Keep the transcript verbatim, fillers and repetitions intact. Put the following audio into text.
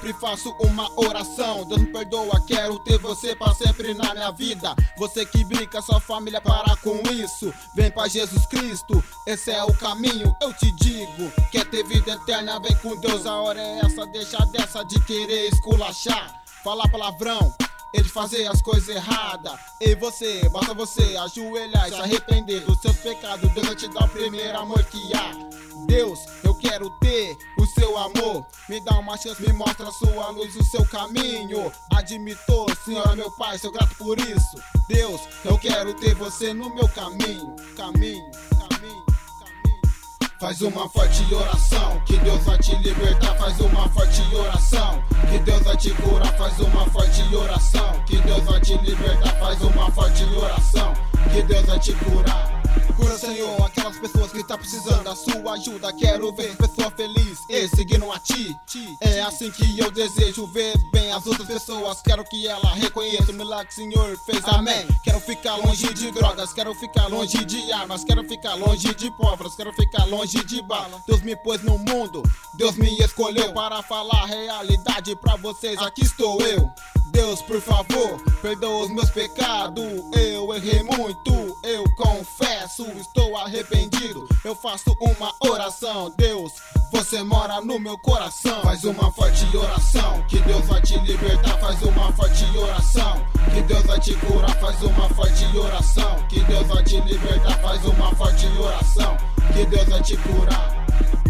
sempre faço uma oração. Deus me perdoa, quero ter você pra sempre na minha vida. Você que brinca, sua família para com isso. Vem pra Jesus Cristo, esse é o caminho, eu te digo. Quer ter vida eterna, vem com Deus, a hora é essa. Deixa dessa de querer esculachar, falar palavrão, e de fazer as coisas erradas. E você, basta você ajoelhar e se arrepender do seu pecado. Deus vai te dar o primeiro amor que há. Deus, eu quero ter o seu amor. Me dá uma chance, me mostra a sua luz, o seu caminho. Admito, Senhor, meu Pai, sou grato por isso. Deus, eu quero ter você no meu caminho. Caminho, caminho, caminho. Faz uma forte oração, que Deus vai te libertar. Faz uma forte oração, que Deus vai te curar. Faz uma forte oração, que Deus vai te libertar. Faz uma forte oração, que Deus vai te curar. Cura, Senhor, aquelas pessoas que estão precisando da sua ajuda. Quero ver pessoa feliz e seguindo a ti. É assim que eu desejo ver bem as outras pessoas. Quero que ela reconheça o milagre que o Senhor fez, amém. Quero ficar longe de drogas, quero ficar longe de armas, quero ficar longe de povos, quero ficar longe de bala. Deus me pôs no mundo, Deus me escolheu para falar a realidade pra vocês. Aqui estou eu. Deus, por favor, perdoa os meus pecados. Eu errei muito, eu confesso, estou arrependido. Eu faço uma oração. Deus, você mora no meu coração. Faz uma forte oração, que Deus vai te libertar. Faz uma forte oração, que Deus vai te curar. Faz uma forte oração, que Deus vai te libertar. Faz uma forte oração, que Deus vai te curar.